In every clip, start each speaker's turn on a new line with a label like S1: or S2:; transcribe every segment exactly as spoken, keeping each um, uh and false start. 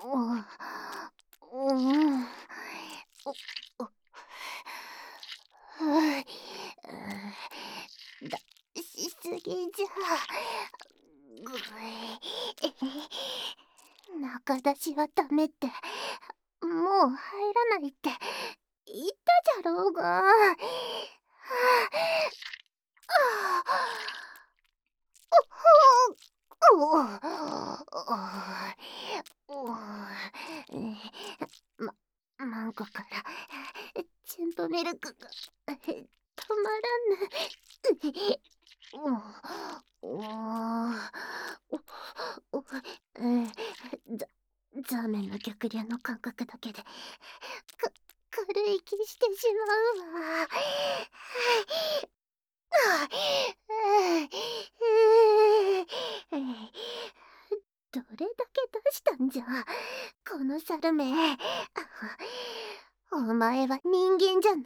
S1: う、うん。おおはあ、だしすぎじゃ。ぐい。中出しはダメって、もう入らないって言ったじゃろうが。はあ。おほおおおまマンコからチンポミルクが止まらぬ。おおおおざザーメンの逆流の感覚だけでか軽い気してしまうわ。どれだけ出したんじゃ、この猿め。お前は人間じゃない。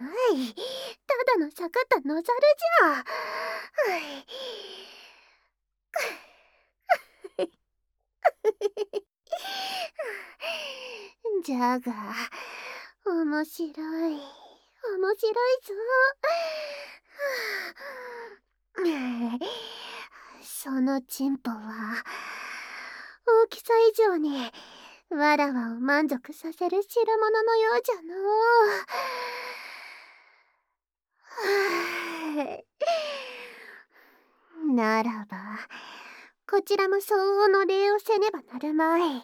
S1: ただの逆った野猿じゃ。じゃが、面白い。面白いぞ。そのチンポは、大きさ以上に、わらわを満足させる代物のようじゃのう。ならば、こちらも相応の礼をせねばなるまい。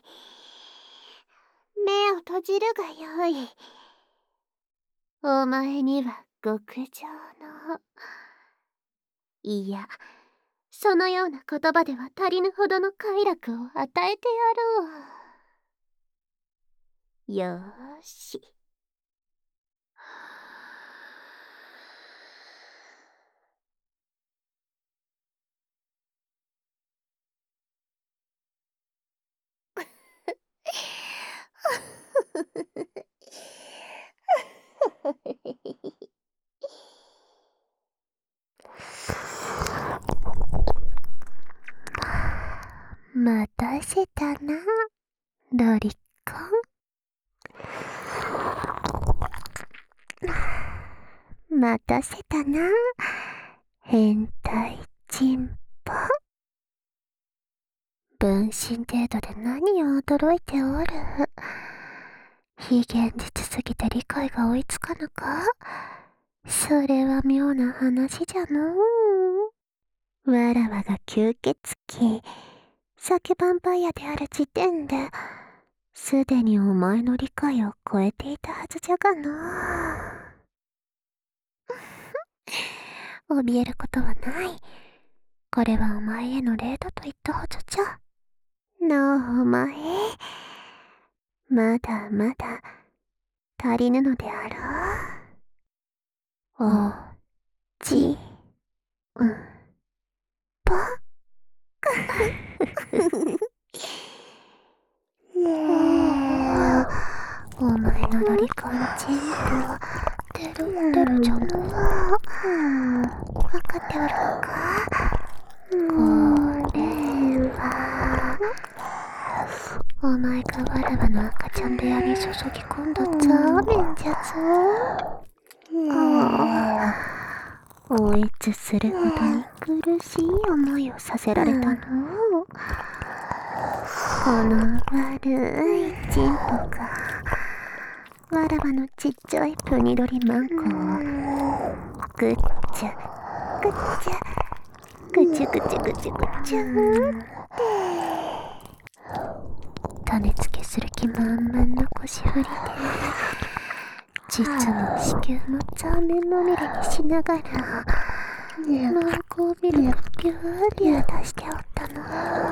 S1: 目を閉じるがよい。お前には極上の、いや、そのような言葉では足りぬほどの快楽を与えてやろう。よーし。待たせたな、ロリコン。待たせたな、変態チンポ。分身程度で何を驚いておる。非現実すぎて理解が追いつかぬか。それは妙な話じゃのう。わらわが吸血鬼、酒ヴァンパイアである時点で、すでにお前の理解を超えていたはずじゃがのう。怯えることはない。これはお前への礼だと言ったはずじゃ。なあ、お前。まだまだ、足りぬのであろう。お、ち、うん、ぽ。お前のロリコンチンポ、てるてるじゃのう。わかっておるのか。これは、お前がわらわの赤ちゃん部屋に注ぎ込んだザーメンじゃぞ。ああ、おえつするほどに苦しい思いをさせられたの。この悪いチンポが、わらわのちっちゃいプニドリマンコを、ぐっちゃ、ぐっちゃ、ぐちゅぐちゅぐちゅぐちゅって、種付けする気満々の腰振りで、実の子宮もザーメンまみれにしながら、濃厚ミルクビュービュー出しておったの。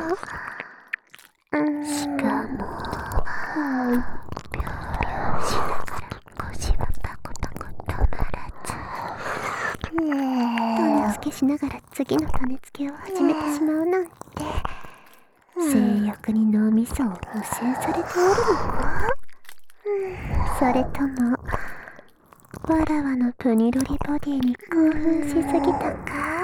S1: しかも、ビュービューしながら腰はパコパコ止まらず、種付けしながら次の種付けを始めてしまうなんて、性欲に脳みそを汚染されておるのか。それとも、わらわのプニロリボディに興奮しすぎたか。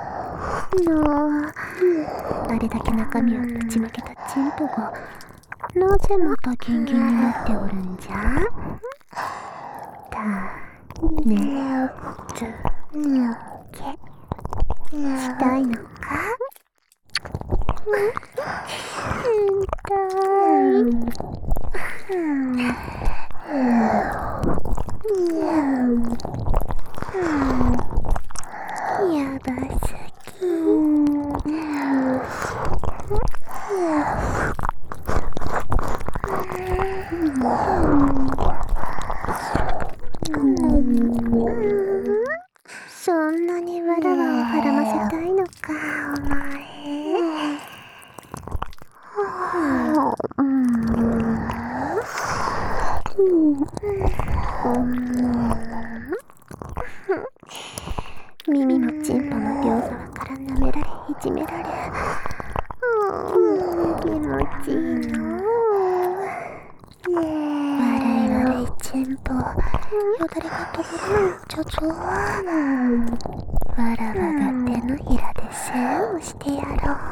S1: のう、あれだけ中身をぶちまけたチンポがなぜまたギンギンになっておるんじゃ。たねつけしたいのか。変態。やばすぎ。そんなにわらわをはらませたいのか、お前。耳もチンポも両側から舐められ、いじめられ、気持ちいいの。悪い悪いチンポ、よだれが飛ぶなんじゃぞ。わらわが手のひらで世話をしてやろう。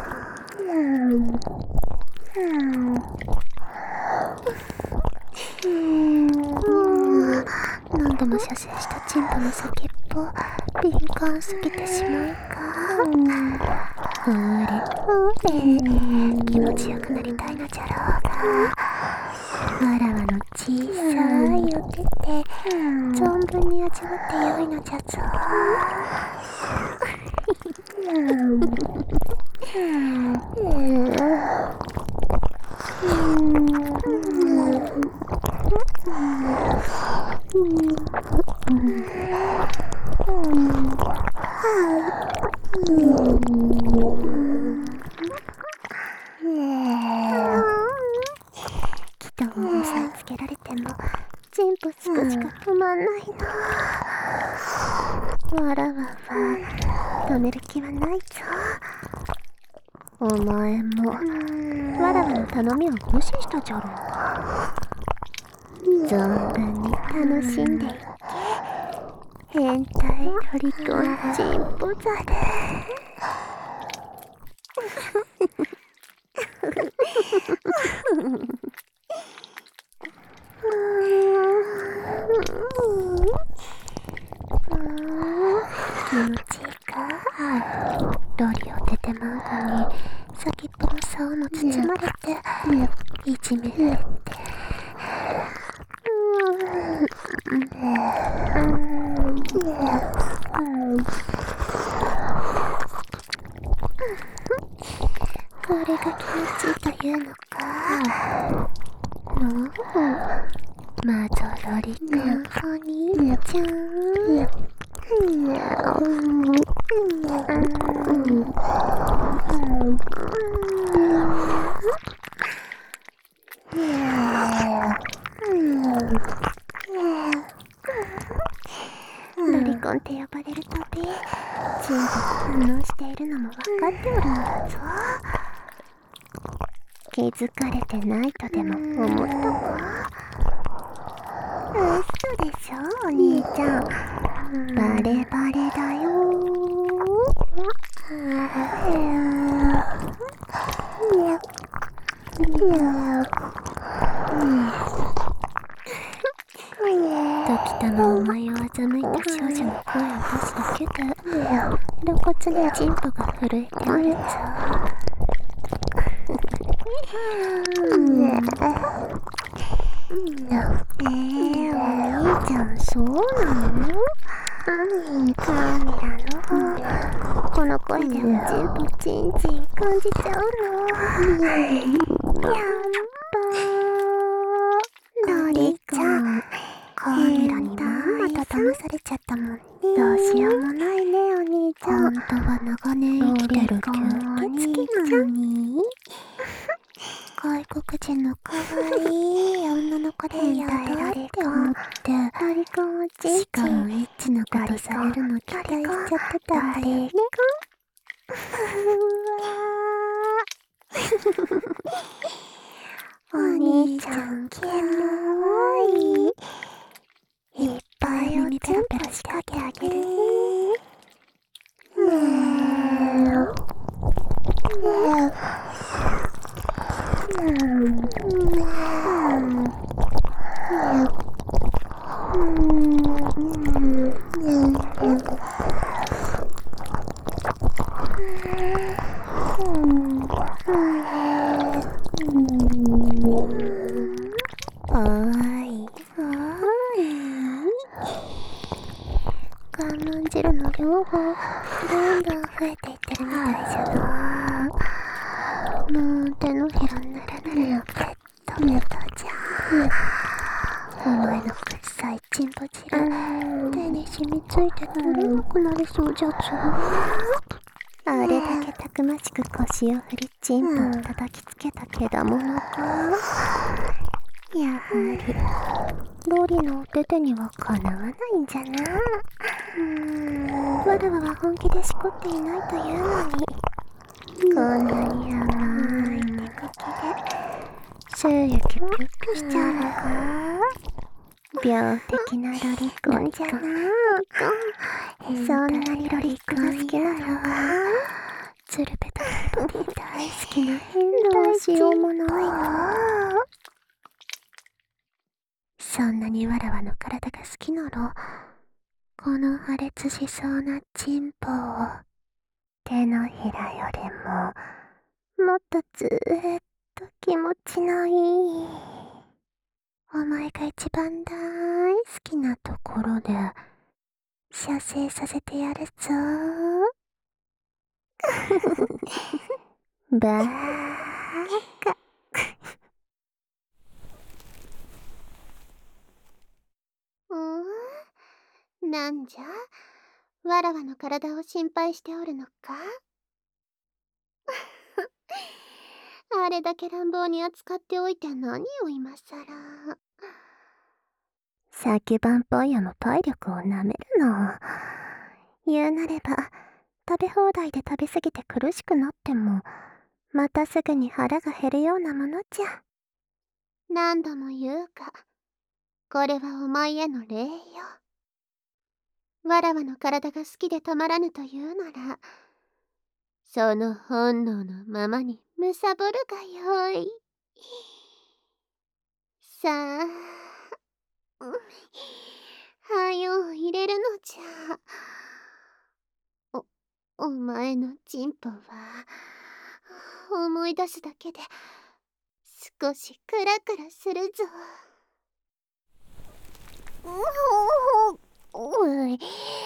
S1: 何度も射精したチンポの先っぽ、敏感すぎてしまうか。ほれほれ、気持ちよくなりたいのじゃろうが、わらわの小さいお手で存分に味わってよいのじゃぞ。人を押さえつけられてもチンポしかしか止まんないの。わらわは止める気はないぞ。お前もわらわの頼みを無視したじゃろうか。存分に楽しんでいけ、変態ロリコンチンポザル。気持ちいいか。ロリを出てまうのに先っぽの竿も包まれていじめられて、これが気持ちいいというのか。おお、まぞロリくんお兄ちゃん。ロリコンって呼ばれるたび、チンポが反応しているのも分かっておるのだぞ。気づかれてないとでも思ったか。嘘でしょお兄ちゃん、バレバレだよ。時たまお前を欺いた少女の声を出すだけで露骨にチンポが震えておるぞ。えー、お兄ちゃんそうなの？カメラのこの声でもチンポチンチン感じちゃうの。やっばーロリちゃん、カメラにまんまと騙されちゃったもんね。どうしようもないねお兄ちゃん。ほんとは長年生きてる吸血鬼なのに。外国人の可愛い女の子でやだって思ってロリコンをチンチン、しかもエッチなことされるの期待しちゃってたんだよね。お兄ちゃんキモい。いっぱい耳ペラペラしてあげてあげるね。ねえ我慢汁の量がどんどん増えていってるみたいじゃな。もう手のひらぬるぬるのペットペットじゃん。お前の臭いチンポ汁手に染みついて取れなくなりそうじゃぞ。あれだけたくましく腰を振りチンポを叩きつけたけだものか。やはりロリのお手手にはかなわないんじゃな。うーん、わらわは本気でしこっていないというのに、こんなに甘い手茎でシューユキュキュッキュしちゃうのか。病的なロリコンじゃな。そんなにロリックが好きなのはツルペタのボディ大好きな変動しようもないの。そんなにわらわの体が好きなら、この破裂しそうなチンポを手のひらよりももっとずーっと気持ちのいいお前が一番大好きなところで射精させてやるぞ。バーカ。うん？なんじゃ？わらわの体を心配しておるのか？あれだけ乱暴に扱っておいて何を今さら。酒番っぽいやの体力をなめるの。言うなれば、食べ放題で食べ過ぎて苦しくなっても、またすぐに腹が減るようなものじゃ。何度も言うか、これはお前への礼よ。わらわの体が好きでたまらぬというなら、その本能のままにむさぼるがよい。さあ、はよ入れるのじゃ。お、お前のチンポは、思い出すだけで少しクラクラするぞ。おい、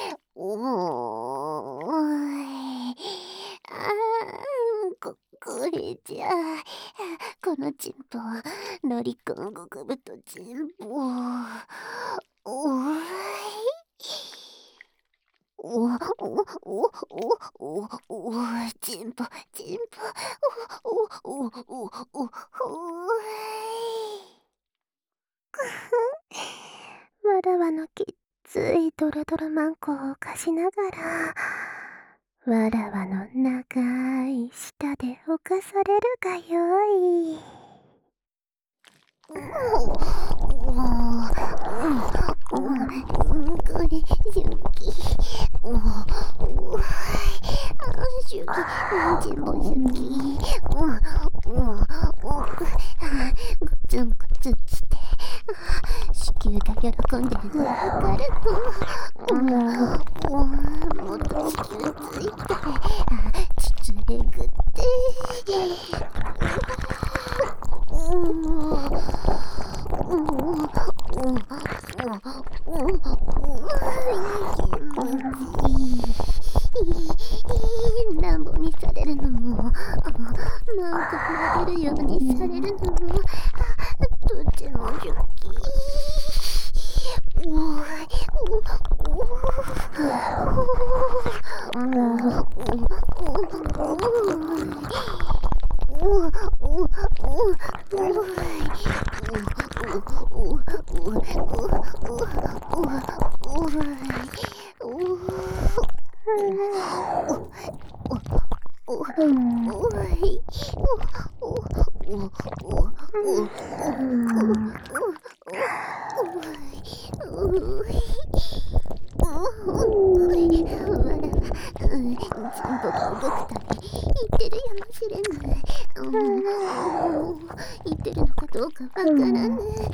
S1: おい、あー、こ、これじゃ、このチンポ、ロリコン極太チンポ、おい、お、お、お、お、お、お、チンポ、チンポ、お、お、お、お、お、おい。わらわのきっついドロドロマンコを貸しながら、わらわの長い舌で侵されるがよい。これ、シュキ。シュキ、チンポシュキ。ごつんごつんして。子宮が喜んでるのわかるの。もっと子宮ついて、膣えぐって。乱暴にされるのも、マンコ撫でるようにされるのも、とっても好き。おい、お、お、チンポが動くたび言ってるやもしれない。 言ってるのかどうかわからぬ。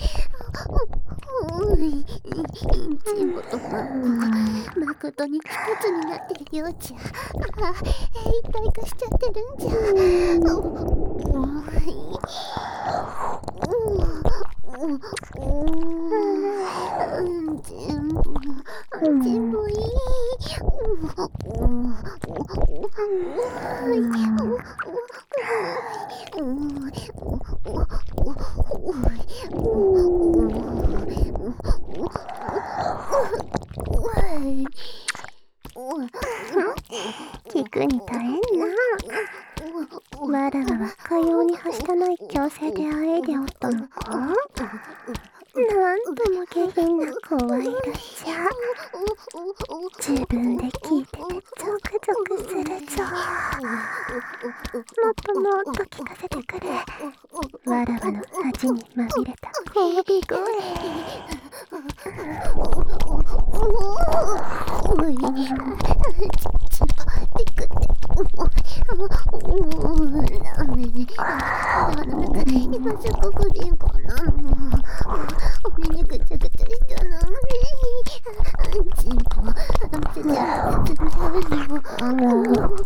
S1: おい、チンポとマンコ、まことに一つになってるようじゃ。あ、一体化しちゃってるんじゃ。おい、うん、チンポ、チンポいい。聞くに耐えんな。わらわはかようにはしたない強制であえいでおったのか。なんとも下品な声色じゃ。自分で聞いててゾクゾクするぞ。もっともっと聞かせてくれ。わらわの恥にまみれた交尾声。おい、ちんぽてくって。ラーメン、わらわの中今すっごく貧乏なの。お目にぐちゃぐちゃしたの。チンポ、あのせちゃんと進んじゃうの。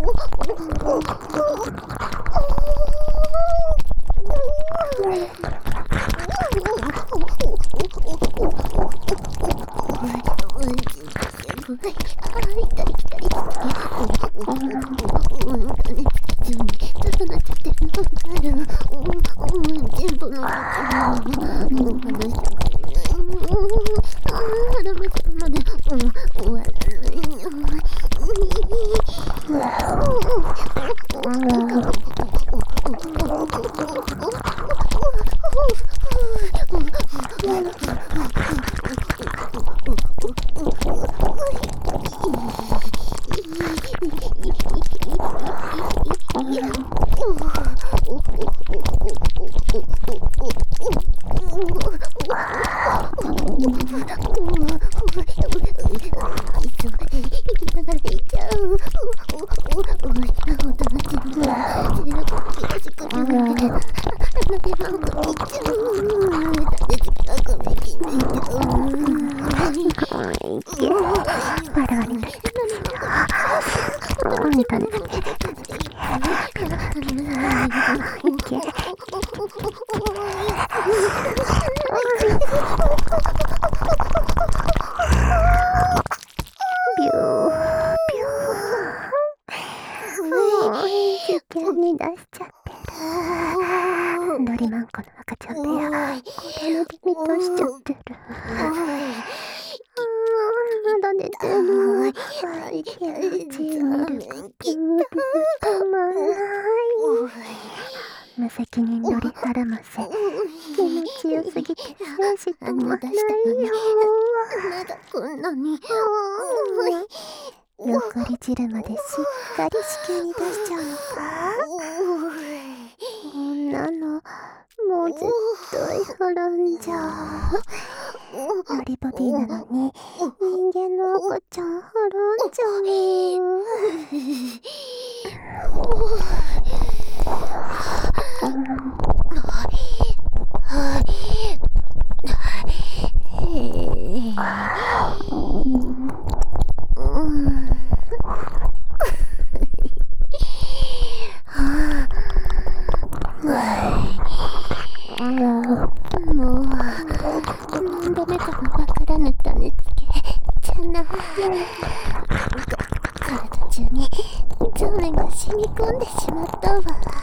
S1: 無責任より腹ませ、気持ちよすぎて精子ともないよ。まだこんなに。残り汁までしっかり子宮に出しちゃうのか。こんなのもう絶対腹んじゃ。ノリボディなのに人間の赤ちゃん腹んじゃう。もう何度目かもわからぬ種付けじゃな。体中に情念が染み込んでしまったわ。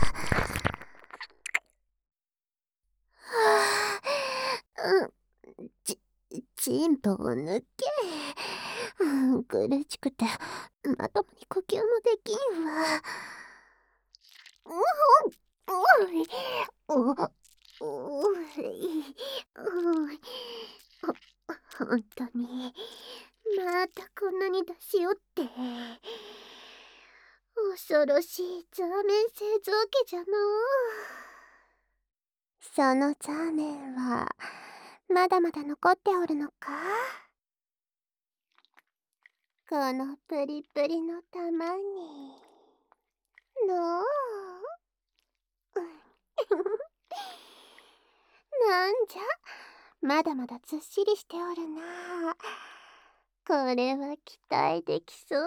S1: ち、チンポを抜け。苦しくてまともに呼吸もできんわ。おいおおいほんとにまたこんなに出しおって。恐ろしいザーメン製造機じゃのう。そのザーメンはまだまだ残っておるのか。このプリプリの玉にのうじゃ。まだまだずっしりしておるな。これは期待できそう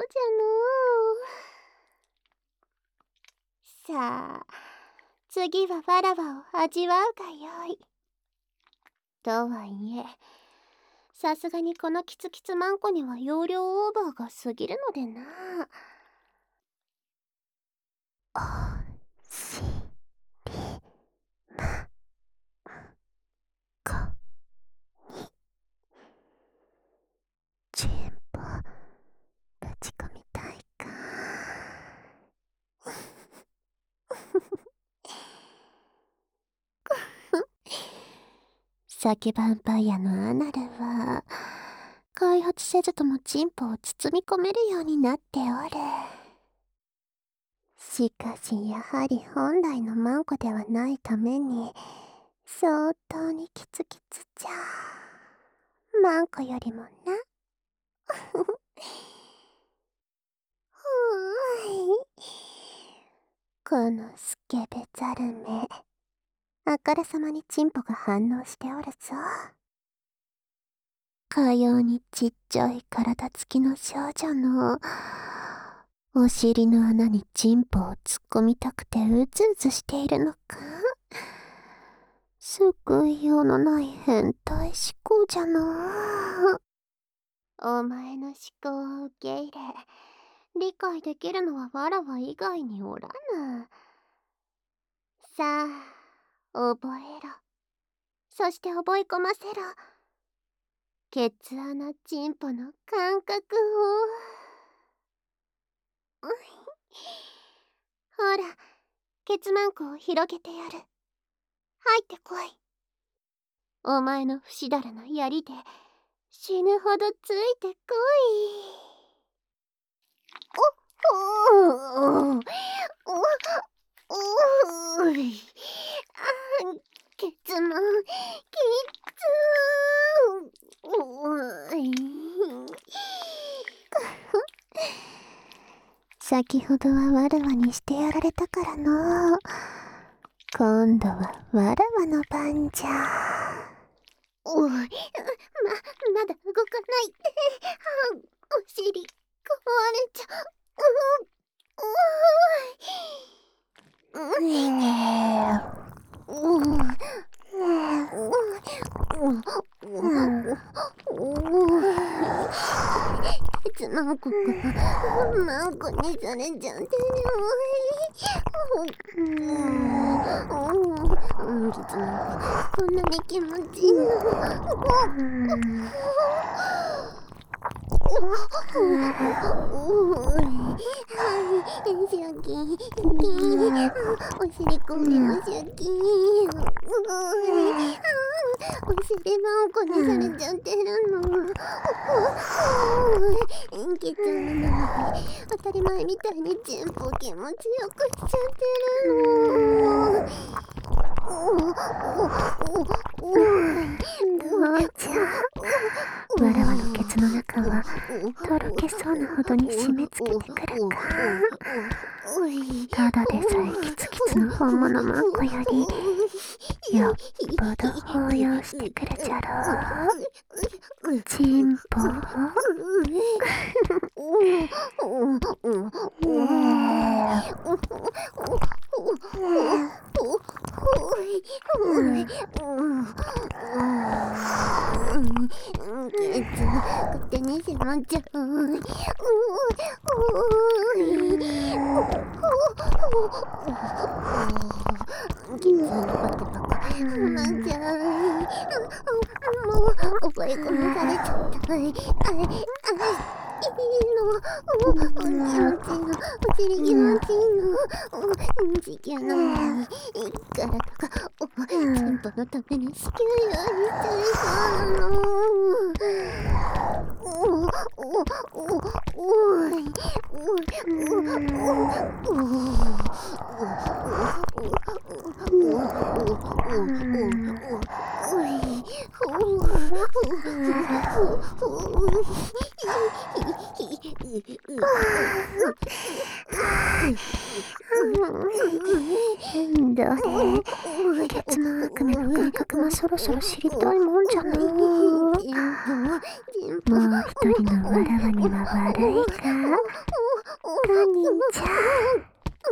S1: じゃのう。さあ、次はわらわを味わうがよい。とはいえ、さすがにこのキツキツマンコには容量オーバーが過ぎるのでな。おしりまこにチンポぶち込みたいか。サケヴァンパイアのアナルは開発せずともチンポを包み込めるようになっておる。しかしやはり本来のマンコではないために相当にキツキツじゃ。マンコよりもな。ふぅい。このスケベザルめ、あからさまにチンポが反応しておるぞ。かようにちっちゃい体つきの少女のお尻の穴にチンポを突っ込みたくてうずうずしているのか。救いようのない変態思考じゃな。お前の思考を受け入れ、理解できるのはわらわ以外におらぬ。さあ、覚えろ。そして覚え込ませろ。ケツ穴チンポの感覚を。ほら、ケツマンコを広げてやる。入ってこい。お前の不死だらな槍で死ぬほどついてこい。おっほーおおおいあケツマンきつーおい先ほどはわらわにしてやられたからの。今度はわらわの番じゃ。おい、ま、まだ動かない。お尻、壊れちゃう。うおい。ううケツマンコがマンコにされちゃってる。ケツマンコこんなに気持ちいいの。おい、はい、シャキー、キー、お尻これのシャキー、お尻マンコにされちゃってるの。おい、ケツ穴なのに当たり前みたいにチンポ気持ちよくしちゃってるの。おおおおおい、ちゃわらわのケツの中はとろけそうなほどに締め付けてくるか。ただでさえキツキツの本物マンコよりよっぽど抱擁してくるじゃろ。チンポケツ勝手にしまっちゃう。ケツのバカバカまっちゃう。もう覚え込みされちゃった。あいあいいいの。お気持ちいいの。お尻気持ちいいの。地球なのに体がおチンポのために地球用にしちゃいそうなの。おおおおいおどれケツの悪夢の感覚もそろそろ知りたいもんじゃな。もう一人のわらわには笑いか。カニンちゃん。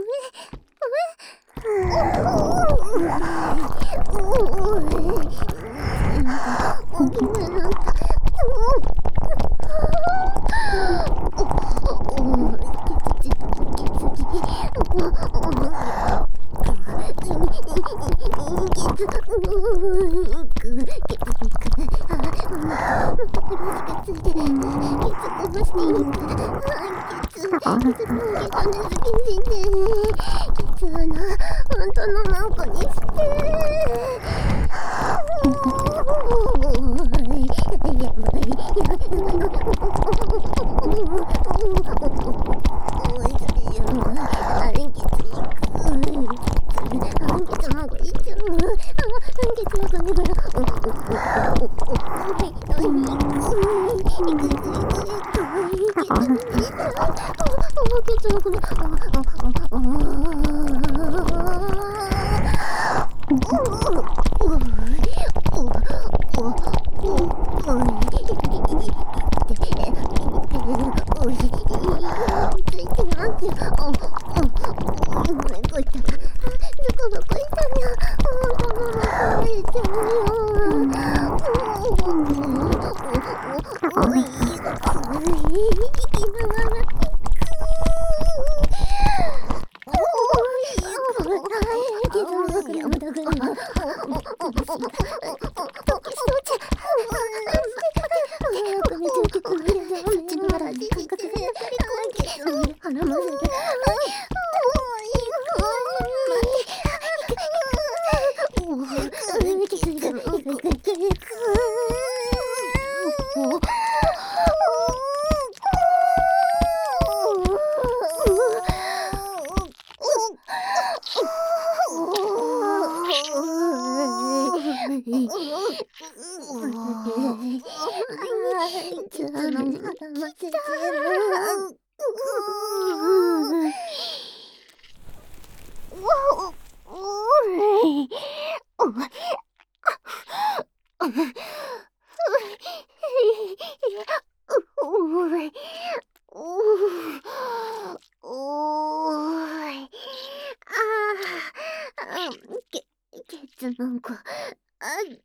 S1: なんか熱い。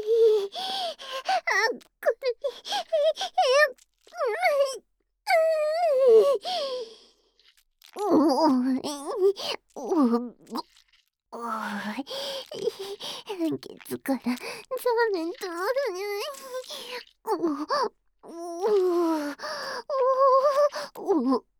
S1: あ、これ。おーい。おーおーい。ケツからザーメンとるにゃい。おーおーおーおー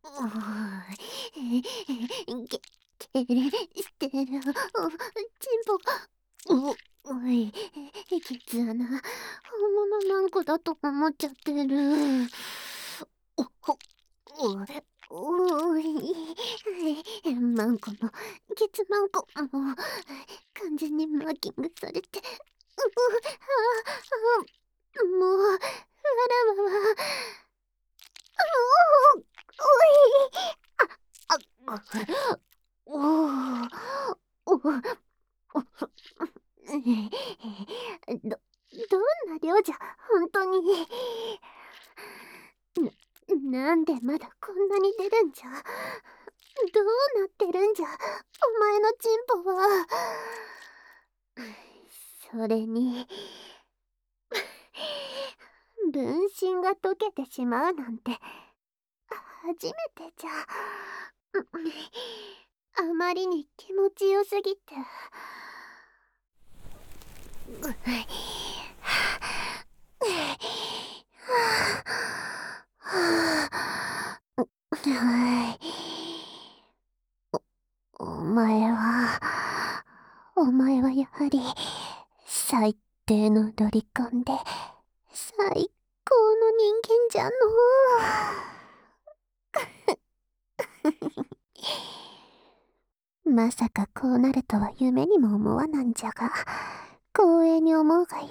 S1: け、けれしてる。お、チンポ。お、おい、ケツ穴、本物なんこだと思っちゃってる。お、ほ、お、おい、マンコも、ケツマンコも、完全にマーキングされて、う、あ、あ、もう、わらわは、お、おい、あ、あ、お、お、お、ど、どんな量じゃ、本当に。な、なんでまだこんなに出るんじゃ。どうなってるんじゃ、お前のチンポは。それに、分身が溶けてしまうなんて、初めてじゃ。あまりに気持ちよすぎて。お、お前は、お前はやはり、最低のロリコンで、最高の人間じゃのう。まさかこうなるとは夢にも思わなんじゃが、光栄に思うがよい。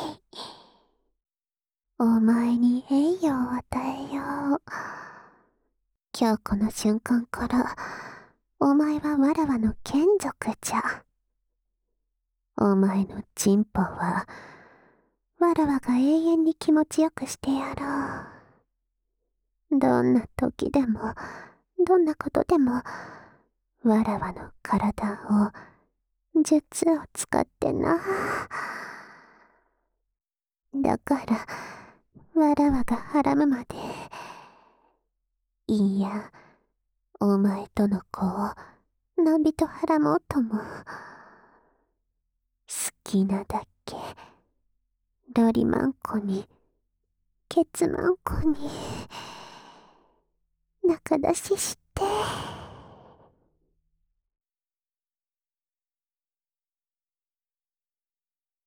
S1: お前に栄誉を与えよう。今日この瞬間から、お前はわらわの眷属じゃ。 お前のチンポは、わらわが永遠に気持ちよくしてやろう。どんな時でも、どんなことでも、わらわの体を、術を使ってな。だから、わらわがはらむまで、いいや、お前との子を、のびとはらもうとも。好きなだけ、ロリマンコに、ケツマンコに、仲出しし